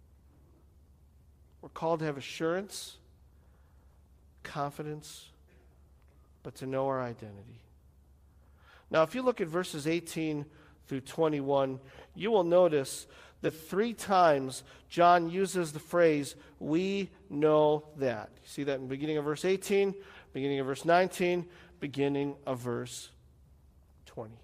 Speaker 1: We're called to have assurance, confidence, but to know our identity. Now, if you look at verses eighteen through twenty-one, you will notice that three times John uses the phrase, "we know that." You see that in the beginning of verse eighteen, beginning of verse nineteen, beginning of verse twenty.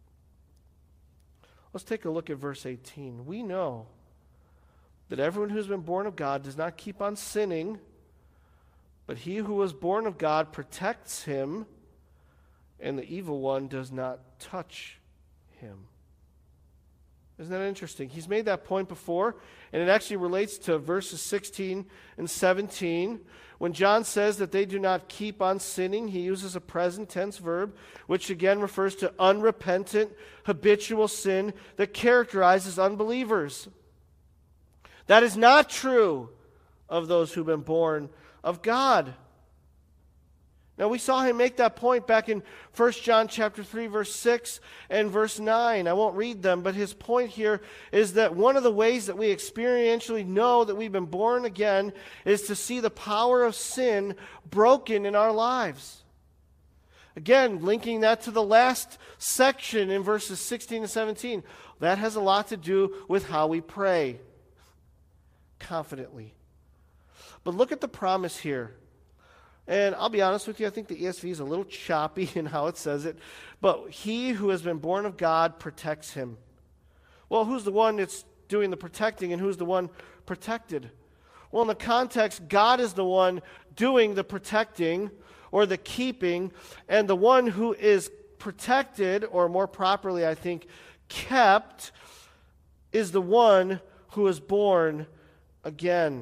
Speaker 1: Let's take a look at verse eighteen. We know that everyone who has been born of God does not keep on sinning, but he who was born of God protects him, and the evil one does not touch him. Isn't that interesting? He's made that point before, and it actually relates to verses sixteen and seventeen. When John says that they do not keep on sinning, he uses a present tense verb, which again refers to unrepentant, habitual sin that characterizes unbelievers. That is not true of those who've been born of God. Now, we saw him make that point back in First John chapter three, verse six and verse nine. I won't read them, but his point here is that one of the ways that we experientially know that we've been born again is to see the power of sin broken in our lives. Again, linking that to the last section in verses sixteen and seventeen. That has a lot to do with how we pray confidently. But look at the promise here. And I'll be honest with you, I think the E S V is a little choppy in how it says it. But he who has been born of God protects him. Well, who's the one that's doing the protecting and who's the one protected? Well, in the context, God is the one doing the protecting or the keeping. And the one who is protected, or more properly, I think, kept, is the one who is born again.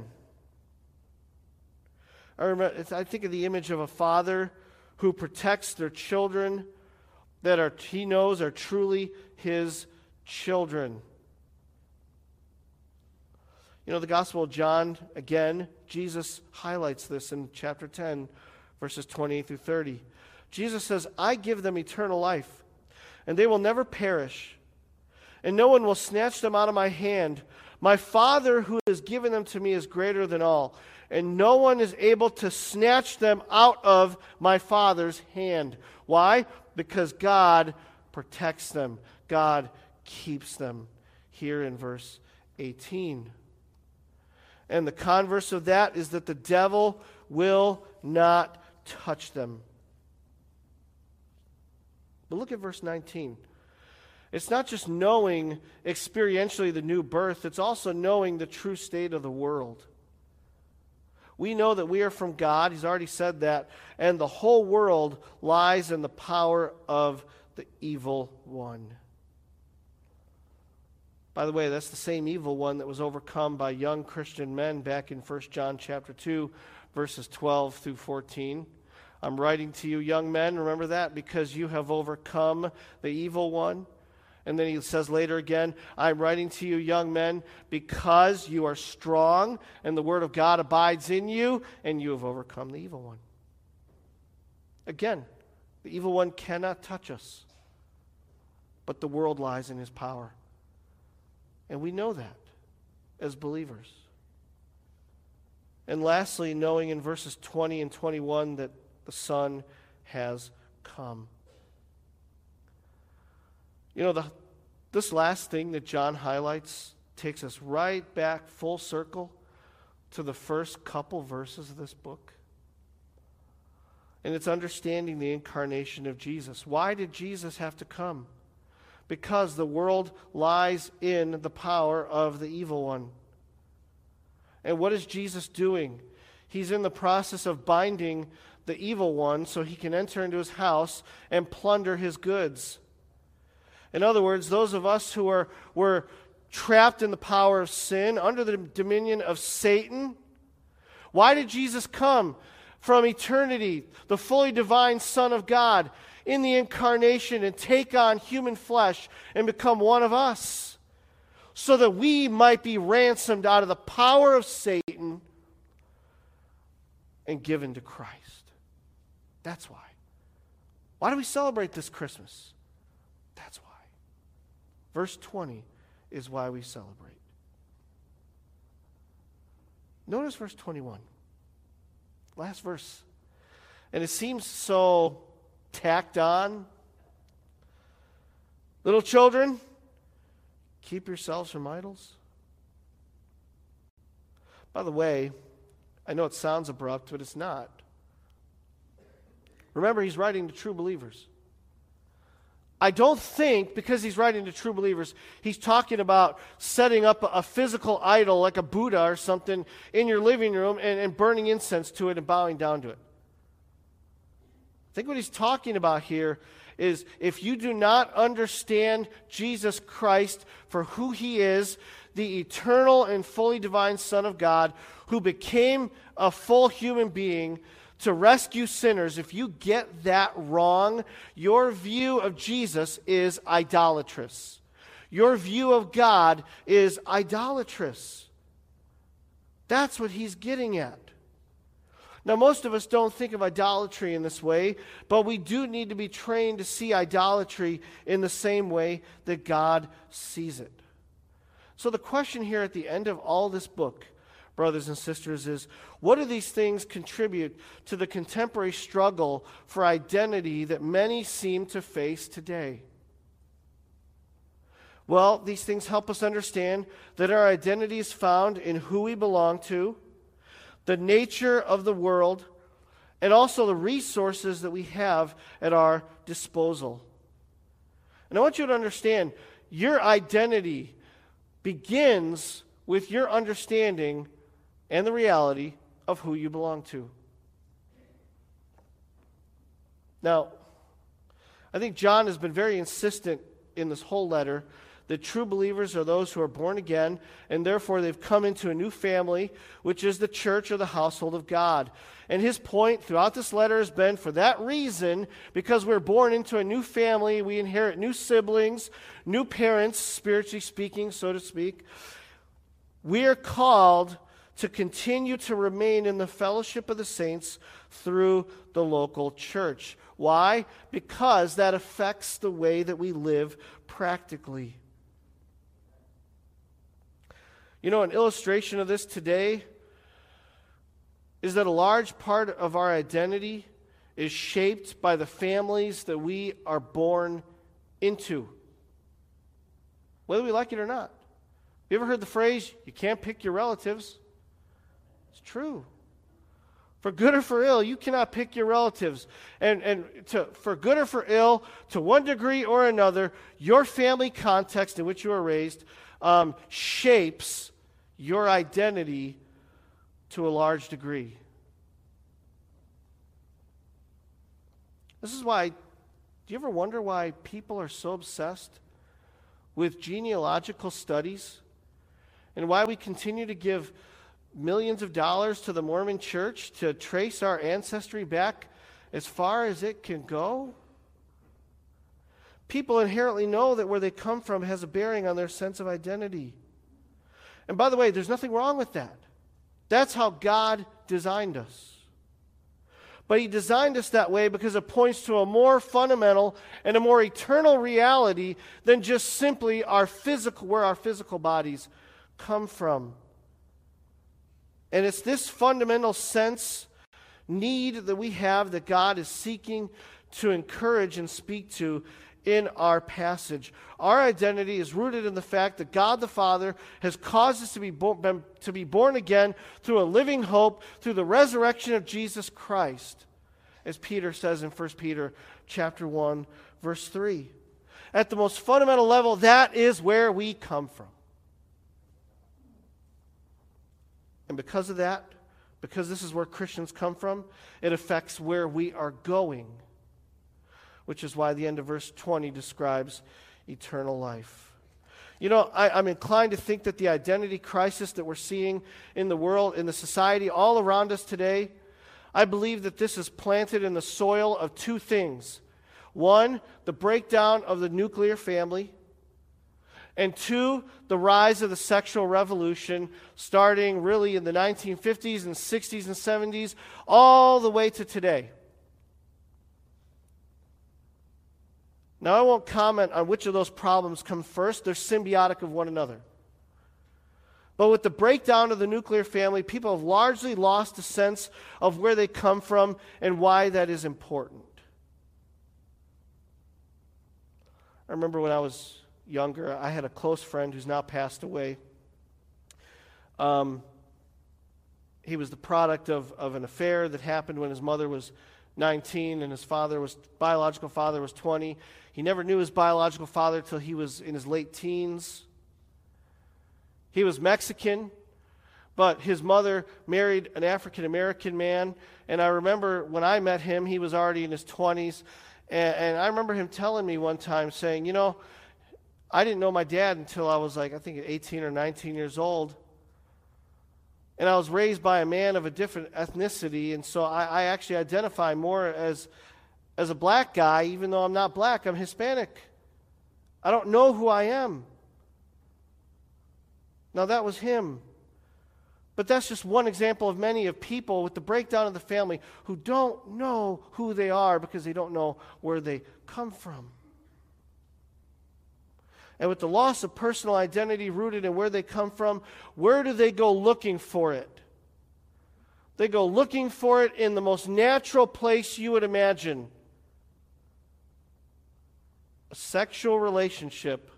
Speaker 1: I remember, I think of the image of a father who protects their children that are he knows are truly his children. You know, the Gospel of John, again, Jesus highlights this in chapter ten, verses twenty-eight through thirty. Jesus says, "I give them eternal life, and they will never perish, and no one will snatch them out of my hand. My Father who has given them to me is greater than all, and no one is able to snatch them out of my Father's hand." Why? Because God protects them. God keeps them. Here in verse eighteen. And the converse of that is that the devil will not touch them. But look at verse nineteen. It's not just knowing experientially the new birth, it's also knowing the true state of the world. We know that we are from God, he's already said that, and the whole world lies in the power of the evil one. By the way, that's the same evil one that was overcome by young Christian men back in First John chapter two, verses twelve through fourteen. I'm writing to you, young men, remember that, because you have overcome the evil one. And then he says later again, I'm writing to you, young men, because you are strong and the word of God abides in you, and you have overcome the evil one. Again, the evil one cannot touch us, but the world lies in his power. And we know that as believers. And lastly, knowing in verses twenty and twenty-one that the Son has come. You know, the This last thing that John highlights takes us right back full circle to the first couple verses of this book. And it's understanding the incarnation of Jesus. Why did Jesus have to come? Because the world lies in the power of the evil one. And what is Jesus doing? He's in the process of binding the evil one so he can enter into his house and plunder his goods. In other words, those of us who are were trapped in the power of sin, under the dominion of Satan. Why did Jesus come from eternity, the fully divine Son of God, in the incarnation and take on human flesh and become one of us, so that we might be ransomed out of the power of Satan and given to Christ? That's why. Why do we celebrate this Christmas? That's why. Verse twenty is why we celebrate. Notice verse twenty-one. Last verse. And it seems so tacked on. Little children, keep yourselves from idols. By the way, I know it sounds abrupt, but it's not. Remember, he's writing to true believers. I don't think, because he's writing to true believers, he's talking about setting up a, a physical idol like a Buddha or something in your living room and, and burning incense to it and bowing down to it. I think what he's talking about here is if you do not understand Jesus Christ for who he is, the eternal and fully divine Son of God who became a full human being to rescue sinners, if you get that wrong, your view of Jesus is idolatrous. Your view of God is idolatrous. That's what he's getting at. Now, most of us don't think of idolatry in this way, but we do need to be trained to see idolatry in the same way that God sees it. So the question here at the end of all this book, brothers and sisters, is what do these things contribute to the contemporary struggle for identity that many seem to face today? Well, these things help us understand that our identity is found in who we belong to, the nature of the world, and also the resources that we have at our disposal. And I want you to understand, your identity begins with your understanding and the reality of who you belong to. Now, I think John has been very insistent in this whole letter that true believers are those who are born again, and therefore they've come into a new family, which is the church or the household of God. And his point throughout this letter has been, for that reason, because we're born into a new family, we inherit new siblings, new parents, spiritually speaking, so to speak, we are called to continue to remain in the fellowship of the saints through the local church. Why? Because that affects the way that we live practically. You know, an illustration of this today is that a large part of our identity is shaped by the families that we are born into, whether we like it or not. You ever heard the phrase, you can't pick your relatives? It's true. For good or for ill, you cannot pick your relatives. And, and to, for good or for ill, to one degree or another, your family context in which you are raised um, shapes your identity to a large degree. This is why, do you ever wonder why people are so obsessed with genealogical studies and why we continue to give millions of dollars to the Mormon Church to trace our ancestry back as far as it can go? People inherently know that where they come from has a bearing on their sense of identity. And by the way, there's nothing wrong with that. That's how God designed us. But he designed us that way because it points to a more fundamental and a more eternal reality than just simply our physical, where our physical bodies come from. And it's this fundamental sense, need that we have that God is seeking to encourage and speak to in our passage. Our identity is rooted in the fact that God the Father has caused us to be, bo- to be born again through a living hope, through the resurrection of Jesus Christ, as Peter says in First Peter chapter one, verse three. At the most fundamental level, that is where we come from. And because of that, because this is where Christians come from, it affects where we are going, which is why the end of verse twenty describes eternal life. You know, I, I'm inclined to think that the identity crisis that we're seeing in the world, in the society all around us today, I believe that this is planted in the soil of two things. One, the breakdown of the nuclear family. And two, the rise of the sexual revolution, starting really in the nineteen fifties and sixties and seventies, all the way to today. Now, I won't comment on which of those problems come first. They're symbiotic of one another. But with the breakdown of the nuclear family, people have largely lost a sense of where they come from and why that is important. I remember when I was younger, I had a close friend who's now passed away. Um, he was the product of, of an affair that happened when his mother was nineteen and his father was biological father was twenty. He never knew his biological father till he was in his late teens. He was Mexican, but his mother married an African-American man. And I remember when I met him, he was already in his twenties. And, and I remember him telling me one time, saying, you know, I didn't know my dad until I was like, I think eighteen or nineteen years old. And I was raised by a man of a different ethnicity, and so I, I actually identify more as, as a black guy, even though I'm not black. I'm Hispanic. I don't know who I am. Now, that was him. But that's just one example of many of people with the breakdown of the family who don't know who they are because they don't know where they come from. And with the loss of personal identity rooted in where they come from, where do they go looking for it? They go looking for it in the most natural place you would imagine. A sexual relationship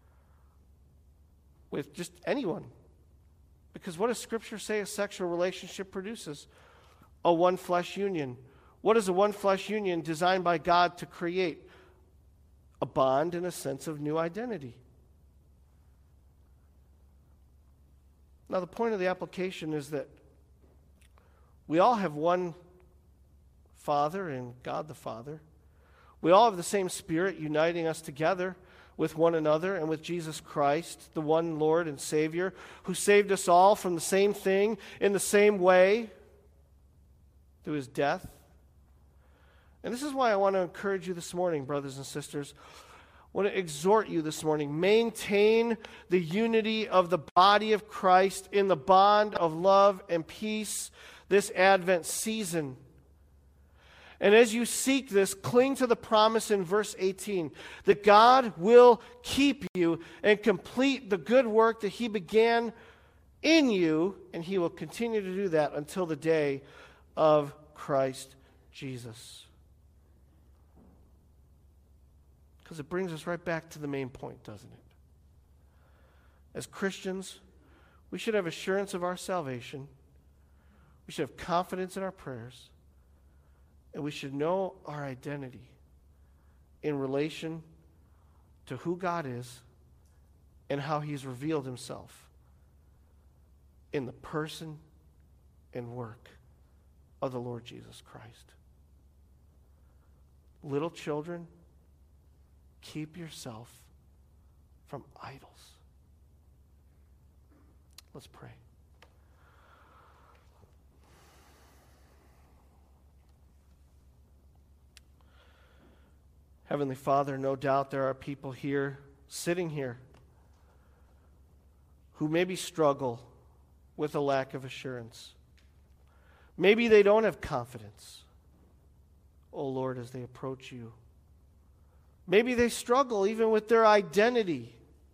Speaker 1: with just anyone. Because what does Scripture say a sexual relationship produces? A one-flesh union. What is a one-flesh union designed by God to create? A bond and a sense of new identity. Now, the point of the application is that we all have one Father in God the Father. We all have the same Spirit uniting us together with one another and with Jesus Christ, the one Lord and Savior, who saved us all from the same thing in the same way through his death. And this is why I want to encourage you this morning, brothers and sisters. I want to exhort you this morning. Maintain the unity of the body of Christ in the bond of love and peace this Advent season. And as you seek this, cling to the promise in verse eighteen that God will keep you and complete the good work that he began in you, and he will continue to do that until the day of Christ Jesus. Because it brings us right back to the main point, doesn't it? As Christians, we should have assurance of our salvation. We should have confidence in our prayers. And we should know our identity in relation to who God is and how he's revealed himself in the person and work of the Lord Jesus Christ. Little children, keep yourself from idols. Let's pray. Heavenly Father, no doubt there are people here, sitting here, who maybe struggle with a lack of assurance. Maybe they don't have confidence, oh Lord, as they approach you. Maybe they struggle even with their identity.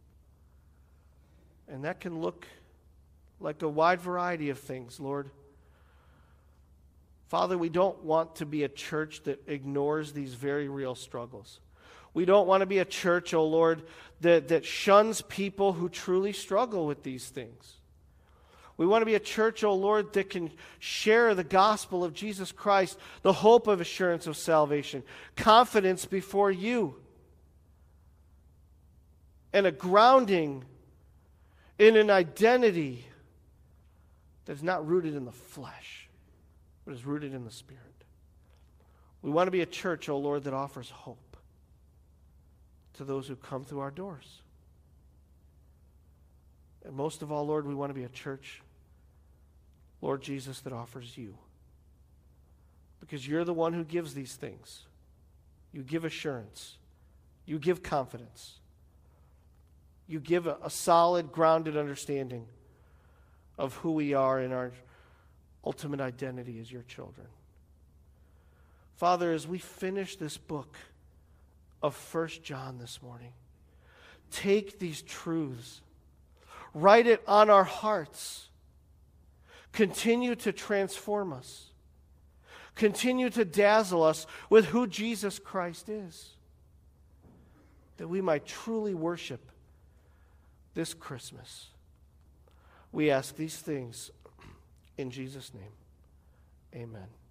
Speaker 1: And that can look like a wide variety of things, Lord. Father, we don't want to be a church that ignores these very real struggles. We don't want to be a church, O Lord, that, that shuns people who truly struggle with these things. We want to be a church, O Lord, that can share the gospel of Jesus Christ, the hope of assurance of salvation, confidence before you, and a grounding in an identity that is not rooted in the flesh, but is rooted in the Spirit. We want to be a church, O Lord, that offers hope to those who come through our doors. And most of all, Lord, we want to be a church, Lord Jesus, that offers you. Because you're the one who gives these things. You give assurance. You give confidence. You give a, a solid, grounded understanding of who we are and our ultimate identity as your children. Father, as we finish this book of First John this morning, take these truths, write it on our hearts, continue to transform us, continue to dazzle us with who Jesus Christ is, that we might truly worship this Christmas. We ask these things in Jesus' name. Amen.